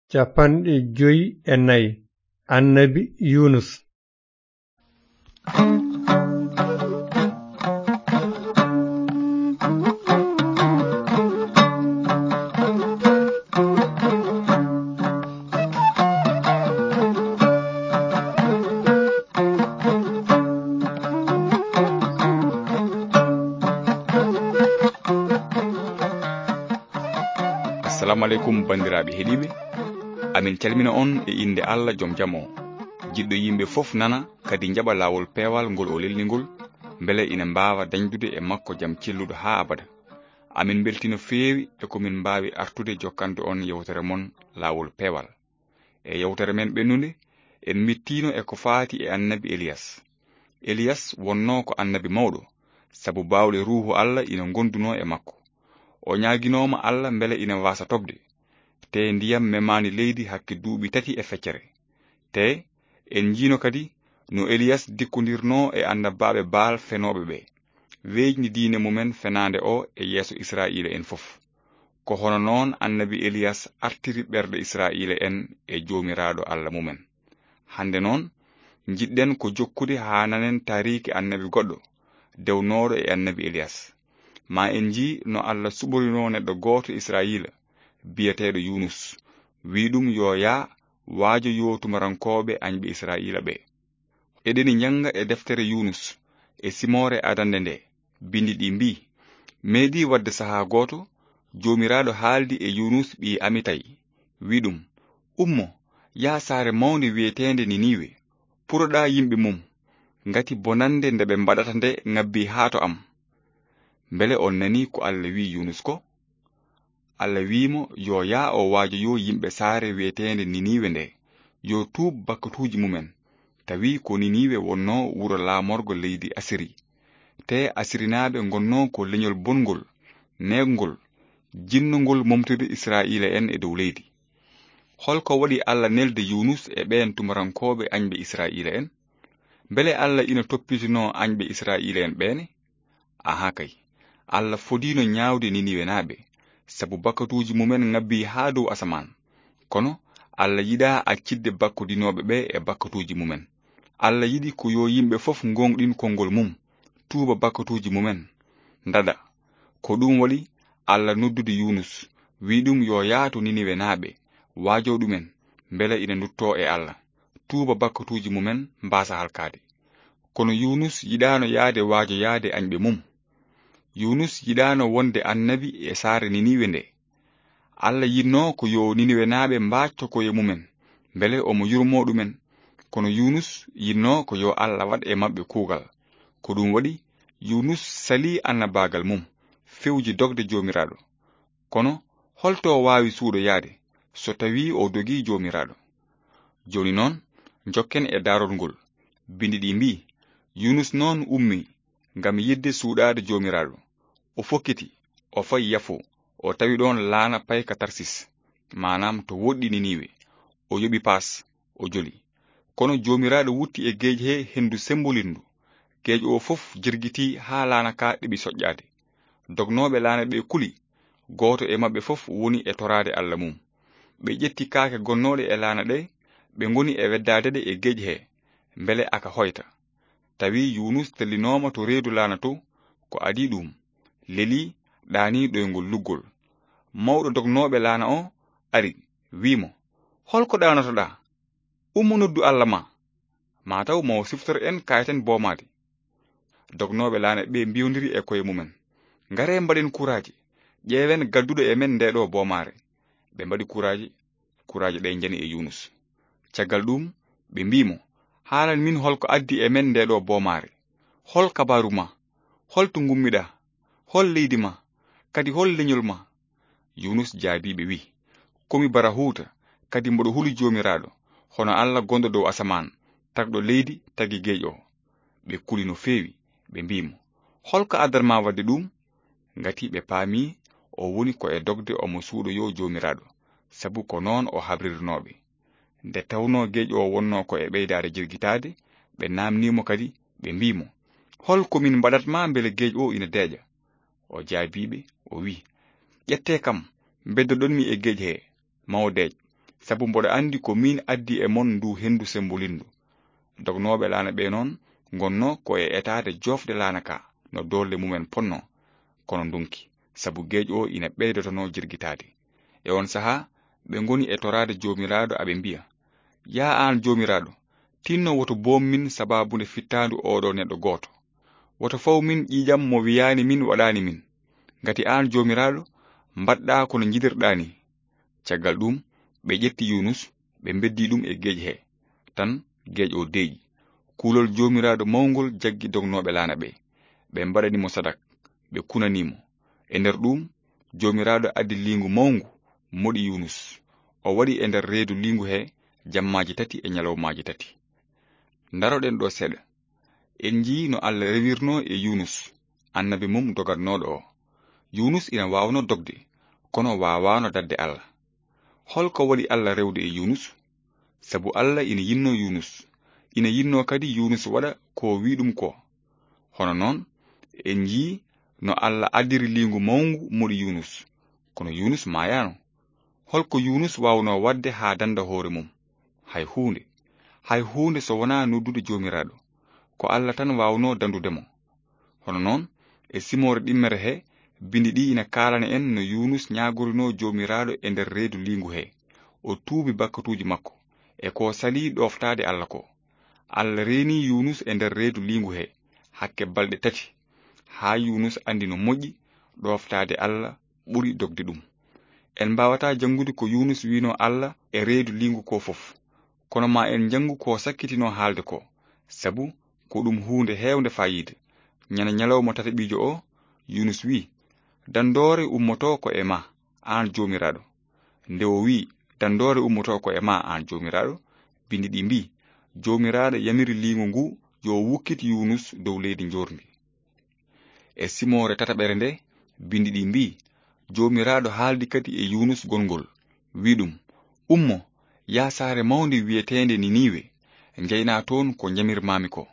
Capanɗe 54 Annabi Yunus. Assalamu alaikum bandiraɓe heɗiɓe, amin calmina on e inde Allah joom jaam o, jiɗɗo yimɓe fof nana kadi jaɓa lawol peewal ngol o lelnigol, beele ina mbawa dañdude e makko jaam celluɗo ha abada. Amin beltino feewi e komin mbawi artude jokkande on yewtere mon lawol peewal. E yewtere men ɓennude en mittino e ko faati e annabi Eliyas wonno ko annabi mawɗo, sabu bawɗe ruuhu Allah ina gonduno e makko. O ñaaginoma Allah beele ina wasa tobde, te ndiyam memani leydi hakke duuɓi 3 e feccere. Te en jiino kadi no Eliyas dikkodirno e annabaɓe Baal fenoɓe ɓe, weejni diine mumen fenande o e yeeso Israila en fof. Ko hono noon annabi Eliyas artiri ɓerɗe Israila en e joomiraɗo Allah mumen. Hande noon jiɗɗen ko jokkude ha nanen tariki annabi goɗɗo dewnoɗo e annabi Eliyas. Ma en ji no Allah suɓorino neɗɗo goto Israila biyeteɗo Yunus, wi ɗum yo yaa waajo yo tumarankoɓe añɓe Israila ɓe. Eɗeni janga e deftere Yunus e simore adande nde, bindi ɗi mbi, meeɗi wadde saha goto jomiraɗo haaldi e Yunus ɓi Amitay, wi ɗum, ummo yaa saare mawde wiyetende Niniwe, puroɗa yimɓe mum, ngati bonande nde ɓe mbaɗata nde ngabbi haa to am. Beele on nani ko Allah wi Yunus ko? Allah wimo yo yaa o waajoyo yimɓe saare wiyetende Niniwe nde yo tuub bakkatuji mumen, tawi ko Niniwe wonno wuro laamorgo leydi Asiri. Te Asirinaɓe gonno ko leñol bongol, negol, jinnogol momtude Israila en e dow leydi. Holko waɗi Allah nelde Yunus e ɓen tumarankoɓe añɓe Israila en? Beele Allah ina toppitino añɓe Israila en ɓene? Aha kay, Allah fodino ñaawde Niniwe naɓe, sabu bakkatuji mumen ngabbi ha dow asaman. Kono Allah yiɗa accidde bakkudinoɓe ɓe e bakkatuji mumen. Allah yiɗi ko yo yimɓe fof gonɗin konngol mum, tuuba bakkatuji mumen, ndada. Ko ɗum waɗi Allah noddude Yunus, wi ɗum yo yaato Niniwe naɓe, waajo ɗumen, beele ina dutto e Allah, tuuba bakkatuji mumen mbasa halkade. Kono Yunus yiɗano yaade waajo yaade añɓe mum. Yunus yiɗano wonde annabi e saare Niniwe nde. Allah yinno ko yo Niniwe naɓe mbacco koye mumen, beele omo yurmo ɗumen. Kono Yunus yinno ko yo Allah waɗ e mabɓe kuugal. Ko ɗum waɗi Yunus sali annabagal mum, fewji dogde jomiraɗo. Kono holto wawi suuɗo yaade, so tawi o dogi jomiraɗo? Joni noon jokken e darol ngol. Bindi ɗi mbi, Yunus noon ummi ngam yidde suuɗade jomiraɗo. O fokkiti, o fayi yafo, o tawi ɗon laana payka Tarsis, manam to woɗɗi Niniwe. O yoɓi pas, o joli. Kono jomiraɗo wutti e geej he hendu sembolindu. Geej o fof jirgiti ha laana ka ɗeɓi soƴƴade. Dognoɓe laana ɓe kuli, goto e mabɓe fof woni e torade Allah mum. Ɓe ƴetti kaake gonnoɗe e laana ɗe, ɓe ngoni e weddade ɗe e geej he, beele aka hoyta. Tawi Yunus tellinoma to reedu laana to, ko adi ɗum leli ɗani ɗoygol luggol. Mawɗo dognoɓe laana o ari, wimo, holko ɗanotoɗa? Ummo noddu Allah ma, mataw mo siftor en kayten boomade. Dognoɓe laana ɓe mbiyodiri e koye mumen, ngare mbaɗen kuraje, ƴeewen gadduɗo e men ndeɗo boomare. Ɓe mbaɗi kuraje ɗe jani e Yunus. Caggal ɗum ɓe mbimo, haalan min holko addi e men ndeɗo boomare. Hol kabaru ma, holto gummiɗa, hol leydi ma, kadi hol leñol ma? Yunus jaabiɓe wi, komi bara huuta, kadi mboɗo huli jomiraɗo, hono Allah gonɗo dow asaman, tagɗo leydi tagi geej o. Ɓe kuli no feewi, ɓe mbimo, holko addanma wadde ɗum? Ngati ɓe paami o woni ko e dogde omo suuɗoyo jomiraɗo, sabu ko noon o habrirnoɓe. Nde tawno geej o wonno ko e ɓeydade jirgitade, ɓe namnimo kadi, ɓe mbimo, holko min mbaɗatma beele geej o ina deeƴa? O jaabiɓe, o wi, ƴette kam beddoɗonmi e geej he, mawo deej, sabu mboɗo andi ko min addi e mon ndu hendu sembolindu. Dognoɓe laana ɓe noon gonno ko e etade jofde laana ka no dolle mumen ponno kono ndunki, sabu geej o ina ɓeydotono jirgitade. E on saha ɓe ngoni e torade jomiraɗo aɓe mbiya, ya an jomiraɗo, tinno woto boom min sababunde fittandu oɗo neɗɗo goto. Woto faw min ƴiƴam mo wiyani min waɗani min, ngati an jomiraɗo mbaɗɗa kono jidirɗa ni. Caggal ɗum ɓe ƴetti Yunus ɓe beddi ɗum e geej he, tan geej o deeƴi. Kulol jomiraɗo mawgol jaggi dognoɓe laana ɓe mbaɗanimo sadak, ɓe kunanimo. E nder ɗum jomiraɗo addi lingu mawngu moɗi Yunus, o waɗi e nder reedu lingu he jammaji 3 e nyalawmaji 3. Daroɗen ɗo seɗa, en jii no Allah rewirno e Yunus, annabi mum dogatnoɗo o. Yunus ina wawno dogde, kono wawano dadde Allah. Holko waɗi Allah rewde e Yunus? Sabu Allah ina yinno Yunus, ina yinno kadi Yunus waɗa ko wiɗum ko. Hono noon en jii no Allah addiri lingu mawngu moɗi Yunus, kono Yunus mayano. Holko Yunus wawno wadde ha danda hoore mum? Hay hunde so wona noddude jomiraɗo, ko Allah tan wawno dandudemo. Hono noon e simore ɗimmere he bindi ɗi ina kalana en no Yunus ñagorino jomiraɗo e nder reedu lingu he, o tuubi bakkatuji makko e ko sali ɗoftade Allah ko. Allah reeni Yunus e nder reedu lingu he hakke balɗe 3, ha Yunus andi no moƴƴi ɗoftade Allah ɓuri dogde ɗum. En mbawata jangude ko Yunus wino Allah e reedu lingu ko fof, kono ma en jangu ko sakkitino haalde ko, sabu ko ɗum hunde hewnde fayide. Nyana nyalawma tataɓijo o Yunus wi, dandore ummoto ko e ma an jomiraɗo. Nde o wi dandore ummoto ko e ma an jomiraɗo, bindi ɗi mbi jomiraɗo yamiri lingu ngu yo wukkit Yunus dow leydi njorndi. E simore tataɓere nde bindi ɗi mbi jomiraɗo haaldi kadi e Yunus gongol, wi ɗum, ummo ya saare mawde wiyetende Niniwe, njeyna toon ko jamirmami ko.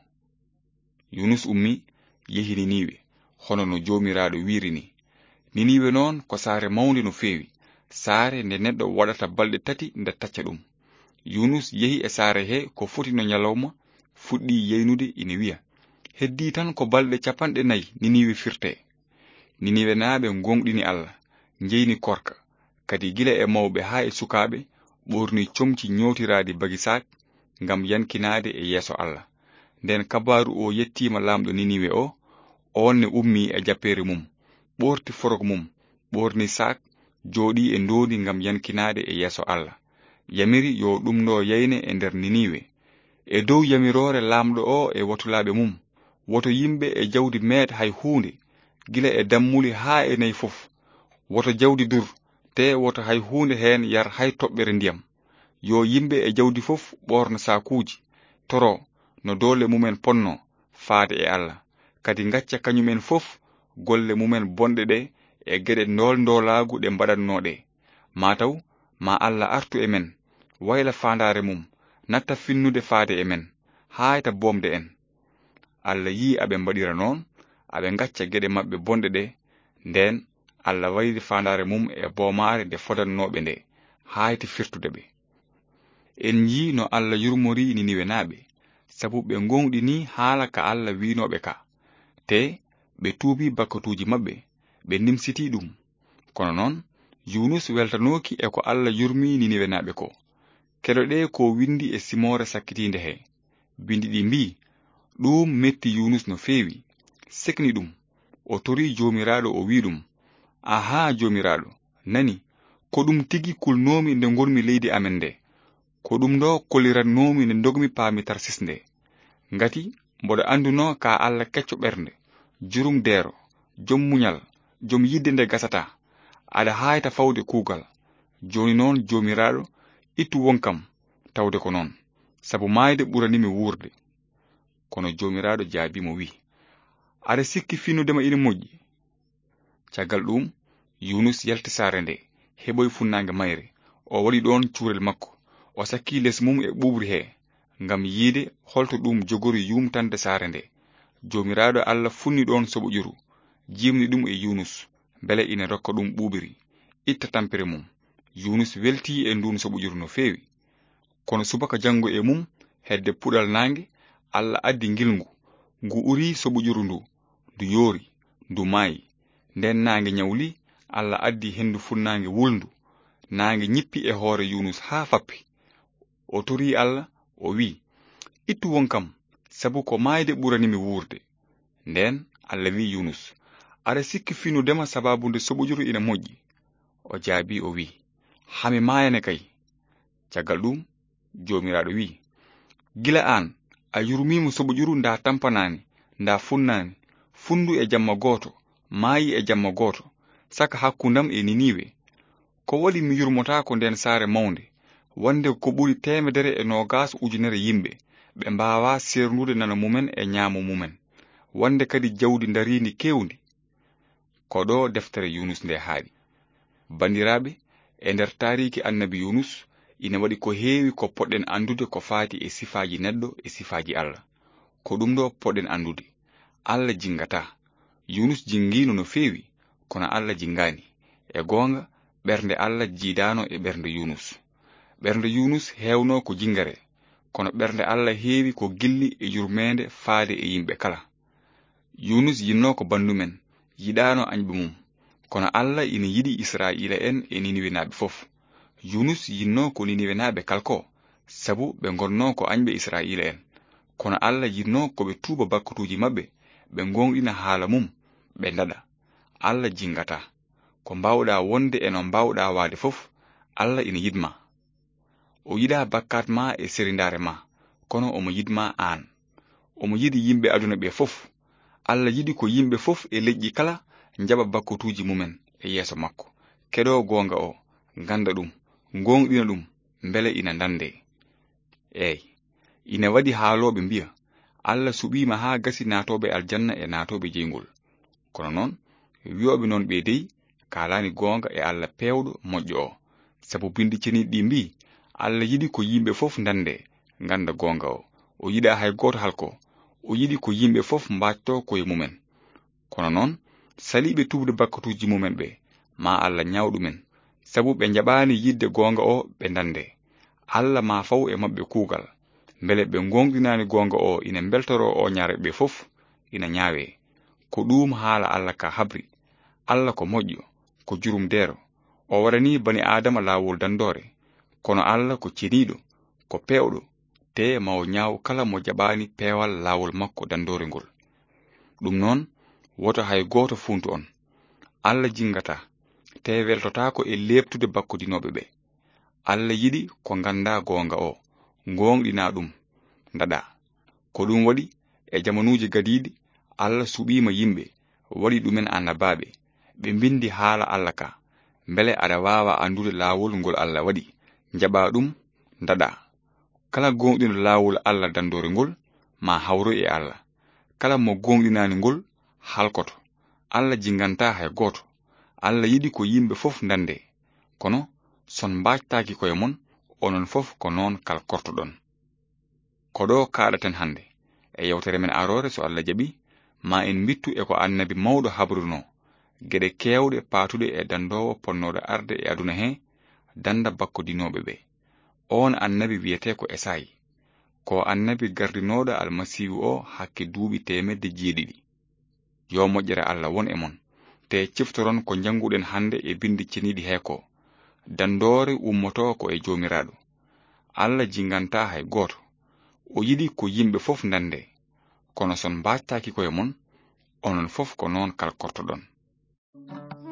Yunus ummi yehi Niniwe, hono no jomiraɗo wirini. Niniwe noon ko saare mawde no feewi, saare nde neɗɗo waɗata balɗe 3 nde tacca ɗum. Yunus yehi e saare he ko foti no nyalawma, fuɗɗi yeynude ina wiya, heddi tan ko balɗe 40 Niniwe firte. Niniwe naaɓe gonɗini Allah, njeyni korka, kadi gila e mawɓe ha e sukaɓe ɓorni comci ñootiradi bagisak ngam yankinade e yeeso Allah. Nden kabaru o yettima lamɗo Niniwe o, on ne ummi e jappere mum, ɓorti forok mum, ɓorni sak, jooɗi e ndondi ngam yankinade e yeeso Allah. Yamiri yo ɗum ɗo yeyne e nder Niniwe. E dow yamirore lamɗo o e watulaɓe mum, woto yimɓe e jawdi meet hay hunde, gila e dammuli ha e nayi fof, woto jawdi dur, te woto hay hunde hen yar hay toɓɓere ndiyam. Yo yimɓe e jawdi fof ɓorno sakuji, toro no dole mumen ponno faade e Allah, kadi ngacca kañumen fof golle mumen bonɗe ɗe e geɗe ndolagu ɗe mbaɗannoɗe. Mataw ma Allah artu e men, wayla fandare mum, natta finnude faade e men, hayta bomde en. Allah yi aɓe mbaɗira noon, aɓe ngacca geɗe maɓɓe bonɗe ɗe, nden Allah wayli fandare mum e boomare nde fodannoɓe nde, hayti firtude ɓe. En yi no Allah yurmori Niniwe naaɓe, sabu ɓe gonɗini haala ka Allah winoɓe ka, te ɓe tuubi bakkatuji maɓɓe, ɓe nimsiti ɗum. Kono noon Yunus weltanoki e ko Allah yurmi Niniwe naaɓe ko. Keɗoɗe ko windi e simore sakkitinde he, bindi ɗi mbi ɗum metti Yunus no feewi, sekni ɗum, o tori jomiraɗo o wi ɗum, aha jomiraɗo, nani, ko ɗum tigi kulnomi nde gonmi leydi amen nde, ko ɗum ɗo kolirannomi nde dogmi paami Tarsis nde. Ngati mboɗo anduno ka Allah kecco ɓernde, jurum deero, jom muñal, jom yidde nde gasata, aɗa hayta fawde kuugal. Joni noon jomiraɗo, ittu wonkam tawde ko noon, sabu mayde ɓuranimi wuurde. Kono jomiraɗo jaabimo wi, aɗa sikki finnudema ina moƴƴi. Caggal ɗum Yunus yalti saare nde, heɓoy funnange mayre, o waɗi ɗon cuurel makko, o sakki les mum e ɓuɓri he, ngam yiide holto ɗum jogori yumtande saare nde. Jomiraɗo Allah funni ɗon soɓoƴuru, jimni ɗum e Yunus, bele ina rokka ɗum ɓuɓri, itta tampere mum, yunus welti e ndun soɓojuru no feewi. Kono subaka jango e mum hedde puɗal nange Allah addi ngilngu ngu uri soɓojuru ndu yoori ndu maayi. Nden nange nyawli Allah addi hendu funnange wulndu. Nange nyippi e hoore yunus haa fappi. O tori Allah o wi, ittu wonkam sabu ko maayde ɓuranimi wuurde. Nden Allah wi yunus, aɗa sikki finudema sababunde soɓojuru ina moƴƴi? O jaabi o wi, hami maayane kay. Caggal ɗum jomiraɗo wi, gila an a yurmimo soɓojuru nda tampanani nda funnani, fundu e jamma goto, maayi e jamma goto, saka hakkundam e Niniwe. Ko waɗi mi yurmotako nden saare mawnde, wonde ko ɓuri 120,000 yimɓe ɓe mbawa sernude nana mumen e ñaamo mumen, wonde kadi jawdi darindi kewndi. Ko ɗo deftere yunus nde haaɗi. Bandiraɓe, e nder tariki annabi yunus ina waɗi ko heewi ko poɗɗen andude ko faati e sifaji neɗɗo e sifaji Allah. Ko ɗum ɗo poɗɗen andude: Allah jingata. Yunus jingino no feewi, kono Allah jingani. E goonga, ɓernde Allah jiidano e ɓernde yunus. Ɓernde yunus heewno ko jingere, kono ɓernde Allah heewi ko gilli e yurmende faade e yimɓe kala. Yunus yinno ko bandumen, yiɗano añɓe mum, kono Allah ina yiɗi Israila en e Niniwe naaɓe fof. Yunus yinno ko Niniwe naaɓe kalko, sabu ɓe gonno ko añɓe Israila en, kono Allah yinno ko ɓe tuuba bakkutuji maɓɓe, ɓe gonɗina haala mum, ɓe ndaɗa. Allah jingata. Ko mbawɗa wonde e no mbawɗa waade fof, Allah ina yidma. O yiɗa bakkat ma e serindare ma, kono omo yidma an. Omo yiɗi yimɓe aduna ɓe fof. Allah yiɗi ko yimɓe fof e leƴƴi kala njaba bakkutuji mumen e yeeso makko. Keɗo gonga o, ganda ɗum, gonɗina ɗum, mbele ina ndande. Eyi, ina waɗi haaloɓe mbiya, Allah suɓima haa gasi naatoɓe aljanna e naatoɓe jeygol. Kono noon, wiyoɓe noon ɓe dey kalani gonga e Allah pewɗo moƴƴo o, sabu bindi ceniɗi ɗi mbi, Allah yiɗi ko yimɓe fof ndande, ganda gonga o. O yiɗa hay goto halko. O yiɗi ko yimɓe fof mbatto koye mumen. Kono noon, saliɓe tubde bakkutuji mumen ɓe, ma Allah nyawɗumen, sabu ɓe jaɓani yidde gonga o ɓe ndande. Allah ma faw e mabɓe kuugal, mbele ɓe gonɗinani gonga o ina beltoro o ñaare ɓe fof, ina ñaawe. Ko ɗum haala Allah ka habri. Allah ko moƴƴo, ko jurumdero. O waɗani bani Adama laawol dandore, kono Allah ko ceniɗo, ko pewɗo, te mawo ñaaw kala mo jaɓani peewal laawol makko dandore ngol. Ɗum noon, woto hay goto funtu on. Allah jingata, te weltotako e lebtude bakkudinoɓe ɓe. Allah yiɗi ko ganda gonga o, gonɗina ɗum, ndaɗa. Ko ɗum waɗi e jamanuji gadiɗi, Allah suɓima yimɓe, waɗi ɗumen annabaɓe, ɓe bindi haala Allah ka, mbele aɗa wawa andude laawol ngol Allah waɗi, jaɓa ɗum, ndaɗa. Kala gonɗino laawol Allah dandore ngol, ma hawro e Allah. Kala mo gonɗinani ngol, halkoto. Allah jinganta hay goto. Allah yiɗi ko yimɓe fof ndande, kono son mbattaki koye mon, onon fof ko noon kal kortoɗon. Ko ɗo kaɗaten hande, e yewtere men arore so Allah jaɓi, ma en bittu e ko annabi mawɗo habruno, geɗe kewɗe patuɗe e dandowo ponnoɗo arde e aduna he, danda bakkudinoɓe ɓe. On annabi wiyete ko Esayi, ko annabi gardinoɗo almasihu o hakke duuɓi 100 Yo moƴƴere Allah won e mon, te ciftoron ko janguɗen hande e bindi ceniɗi heko, dandore ummoto ko e jomiraɗo. Allah jinganta hay goto. O yiɗi ko yimɓe fof ndande, kono son mbattaki koye mon, onon fof ko noon kal kortoɗon.